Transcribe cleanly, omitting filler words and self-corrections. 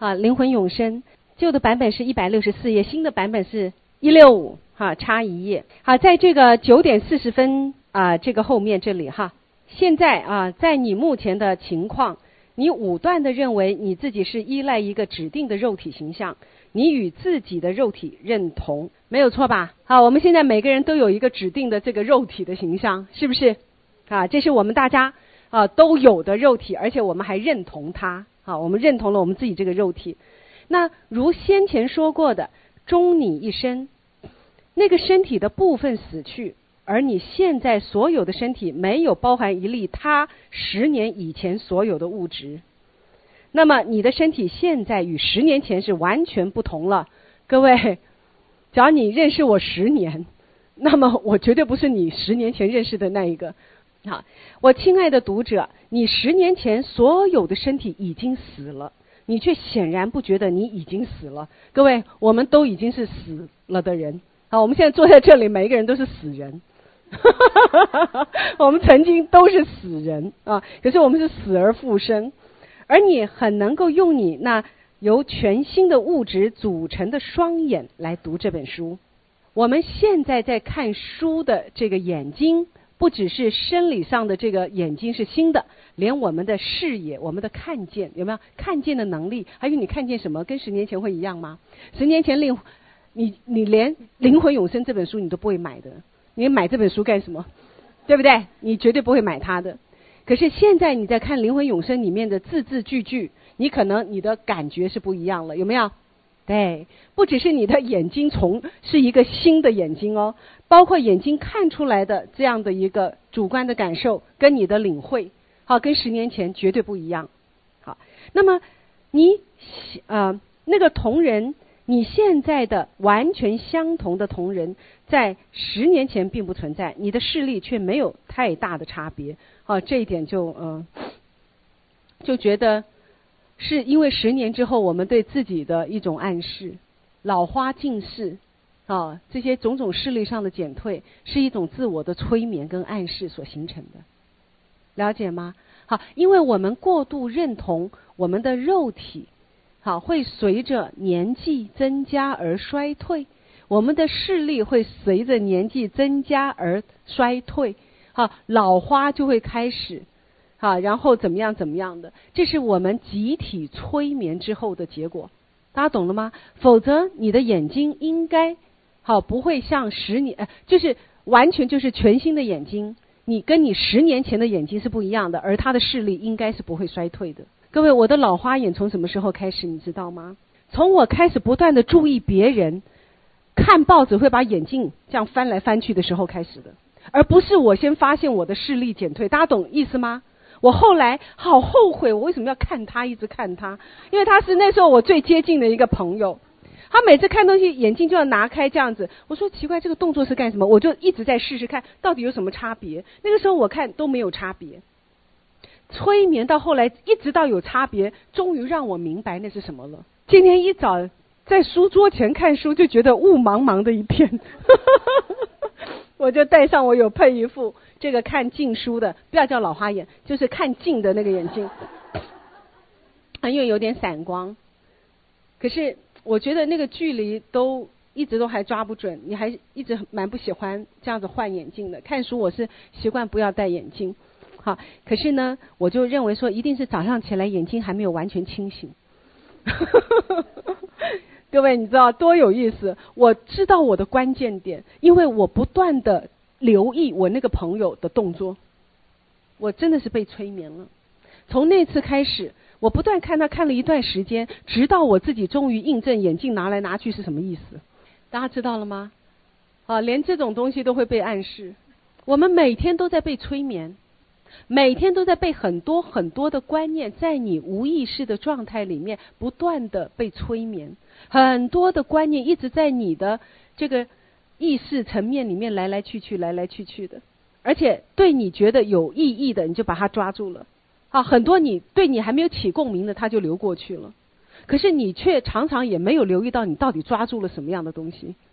灵魂永生，旧的版本是164页，新的版本是165，差一页。好，在这个9点40分这个后面这里现在在你目前的情况，你武断地认为你自己是依赖一个指定的肉体形象，你与自己的肉体认同，没有错吧？好，我们现在每个人都有一个指定的这个肉体的形象，是不是？这是我们大家都有的肉体，而且我们还认同它。我们认同了我们自己这个肉体。那如先前说过的，终你一生，那个身体的部分死去，而你现在所有的身体没有包含一粒他10年以前所有的物质。那么你的身体现在与10年前是完全不同了。各位，假如你认识我10年，那么我绝对不是你10年前认识的那一个。好，我亲爱的读者，你10年前所有的身体已经死了，你却显然不觉得你已经死了。各位，我们都已经是死了的人。好，我们现在坐在这里，每一个人都是死人。我们曾经都是死人可是我们是死而复生。而你很能够用你那由全新的物质组成的双眼来读这本书。我们现在在看书的这个眼睛，不只是生理上的这个眼睛是新的，连我们的视野，我们的看见，有没有看见的能力？还有你看见什么跟10年前会一样吗？10年前你连灵魂永生这本书你都不会买的，你买这本书干什么？对不对？你绝对不会买它的。可是现在你在看灵魂永生里面的字字句句，你可能你的感觉是不一样了，有没有？对，不只是你的眼睛是一个新的眼睛包括眼睛看出来的这样的一个主观的感受跟你的领会跟10年前绝对不一样。好，那么你那个同人，你现在的完全相同的同人在10年前并不存在，你的视力却没有太大的差别。这一点就觉得是因为10年之后我们对自己的一种暗示，老花近视这些种种视力上的减退是一种自我的催眠跟暗示所形成的，了解吗？好，因为我们过度认同我们的肉体会随着年纪增加而衰退，我们的视力会随着年纪增加而衰退，老花就会开始然后怎么样的，这是我们集体催眠之后的结果，大家懂了吗？否则你的眼睛应该不会像10年就是完全就是全新的眼睛，你跟你10年前的眼睛是不一样的，而它的视力应该是不会衰退的。各位，我的老花眼从什么时候开始你知道吗？从我开始不断的注意别人看报纸会把眼镜这样翻来翻去的时候开始的，而不是我先发现我的视力减退。大家懂意思吗？我后来好后悔我为什么要看他，一直看他，因为他是那时候我最接近的一个朋友，他每次看东西眼镜就要拿开这样子，我说奇怪这个动作是干什么，我就一直在试试看到底有什么差别。那个时候我看都没有差别，催眠到后来一直到有差别，终于让我明白那是什么了。今天一早在书桌前看书就觉得雾茫茫的一片我就戴上我有配一副这个看近书的，不要叫老花眼，就是看近的那个眼镜因为有点散光，可是我觉得那个距离都一直都还抓不准，你还一直蛮不喜欢这样子换眼镜的。看书我是习惯不要戴眼镜好，可是呢我就认为说一定是早上起来眼睛还没有完全清醒各位你知道多有意思，我知道我的关键点，因为我不断的留意我那个朋友的动作，我真的是被催眠了。从那次开始我不断看他看了一段时间，直到我自己终于印证眼镜拿来拿去是什么意思。大家知道了吗？连这种东西都会被暗示。我们每天都在被催眠，每天都在被很多很多的观念在你无意识的状态里面不断的被催眠，很多的观念一直在你的这个意识层面里面来来去去的，而且对你觉得有意义的你就把它抓住了很多对你还没有起共鸣的它就流过去了，可是你却常常也没有留意到你到底抓住了什么样的东西。